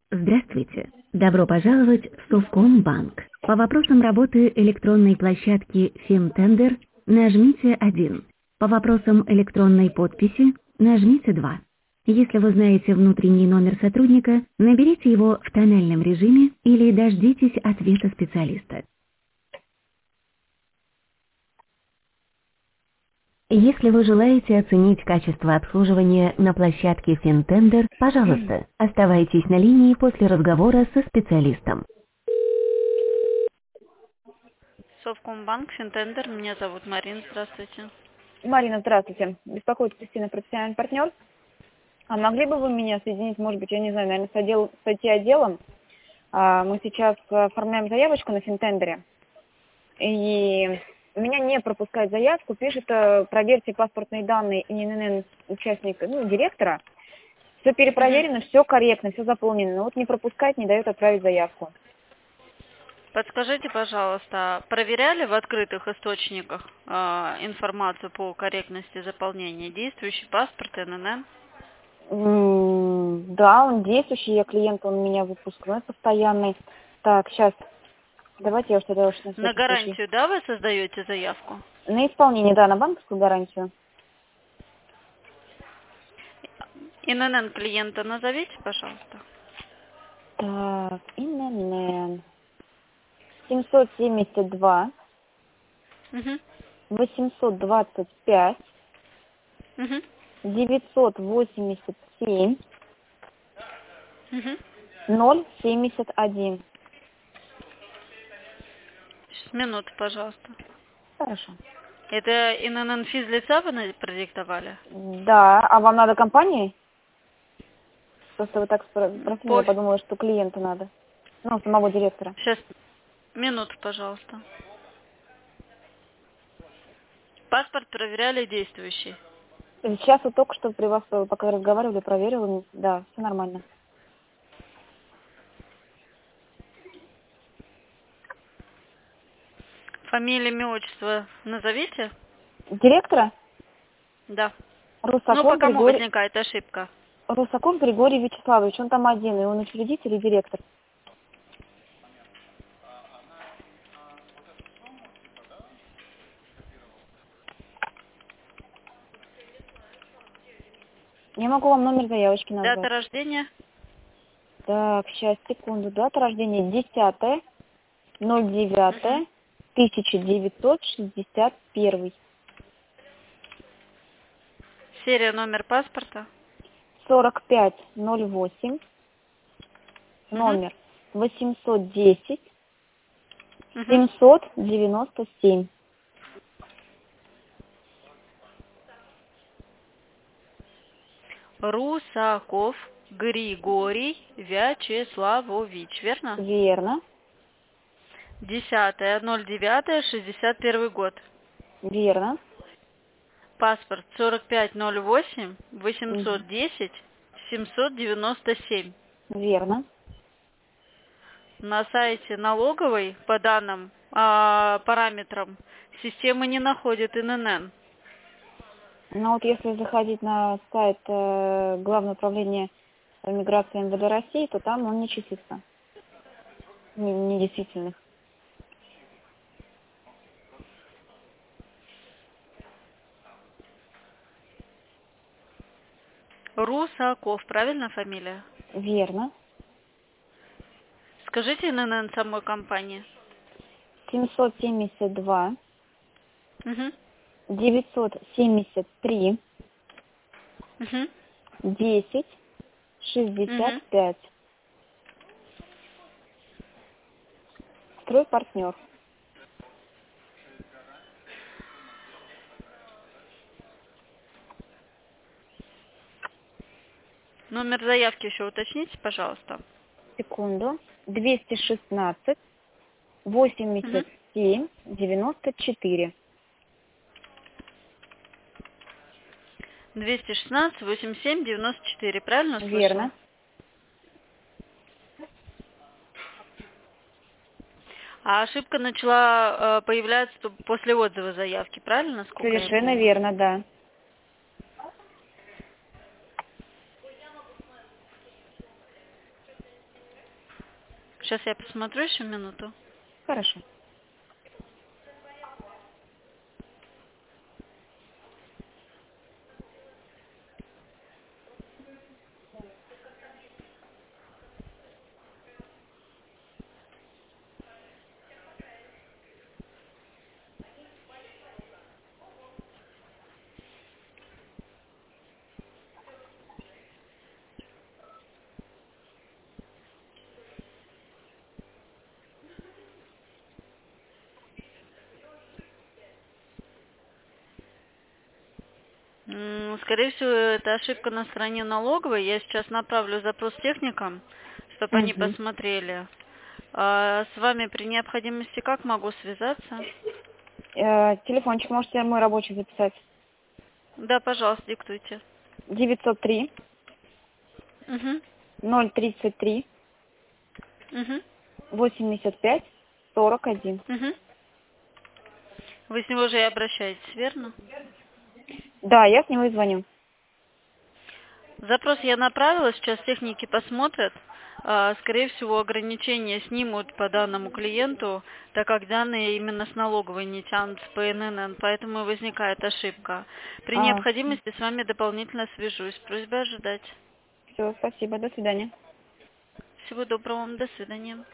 Здравствуйте. Добро пожаловать в Совкомбанк. По вопросам работы электронной площадки Финтендер нажмите 1. По вопросам электронной подписи нажмите 2. Если вы знаете внутренний номер сотрудника, наберите его в тональном режиме или дождитесь ответа специалиста. Если вы желаете оценить качество обслуживания на площадке Финтендер, пожалуйста, оставайтесь на линии после разговора со специалистом. Совкомбанк, Финтендер, меня зовут Марина, здравствуйте. Марина, здравствуйте. Беспокоит Кристина, профессиональный партнер. А могли бы вы меня соединить, может быть, я не знаю, наверное, с IT-отделом? Мы сейчас оформляем заявочку на Финтендере. И меня не пропускает заявку, пишет, проверьте паспортные данные ИНН участника, директора. Все перепроверено, все корректно, все заполнено. Но вот не пропускает, не дает отправить заявку. Подскажите, пожалуйста, проверяли в открытых источниках информацию по корректности заполнения? Действующий паспорт, ИНН? Да, он действующий, я клиент, он у меня выпускной постоянный. Так, сейчас, давайте я что-то уж на На всякий случай. гарантию, да, вы создаете заявку? На исполнение, да, на банковскую гарантию. ИНН клиента назовите, пожалуйста. Так, ИНН 772 Угу. 825 Угу. 987 Угу. 071. Сейчас, минуту, пожалуйста. Хорошо. Это ИНН физлица вы продиктовали? Да, а вам надо компании? Просто вы так спросили, я подумала, что клиенту надо. Ну, самого директора. Сейчас, минуту, пожалуйста. Паспорт проверяли действующий. Сейчас вот только что при вас, пока разговаривали, проверила. Да, все нормально. Фамилия, имя, отчество назовите? Директора? Да. Русаков По кому возникает ошибка? Русаков Григорий Вячеславович, он там один, и он учредитель и директор. Я могу вам номер заявочки назвать. Дата рождения? Так, сейчас, секунду. Дата рождения 10.09.1961. Серия, номер паспорта? 4508. Номер 810 797. Русаков Григорий Вячеславович, верно? Верно. 10.09.61 год. Верно. Паспорт 4508 810 797. Верно. На сайте налоговой по данным параметрам система не находит ИНН. Но вот если заходить на сайт Главного управления миграции МВД России, то там он не числится. Недействительных. Русаков, правильно фамилия? Верно. Скажите ИНН самой компании. 772 Угу. 973 Угу. 10 65. Стройпартнер. Номер заявки еще уточните, пожалуйста. Секунду. 216 87 94. 216 87 94, правильно слышала? Верно. А ошибка начала появляться после отзыва заявки, правильно? Насколько я Совершенно помню? верно, да. Сейчас я посмотрю еще минуту. Хорошо. Скорее всего, это ошибка на стороне налоговой. Я сейчас направлю запрос техникам, чтобы они Угу. посмотрели. А с вами при необходимости как могу связаться? Телефончик можете мой рабочий записать. Да, пожалуйста, диктуйте. 903 Угу. 033 Угу. 85 41. Угу. Вы с него же и обращаетесь, верно? Да, я с него и звоню. Запрос я направила, сейчас техники посмотрят. Скорее всего, ограничения снимут по данному клиенту, так как данные именно с налоговой не тянут с ПНН, поэтому и возникает ошибка. При необходимости с вами дополнительно свяжусь. Просьба ожидать. Все, спасибо, до свидания. Всего доброго вам, до свидания.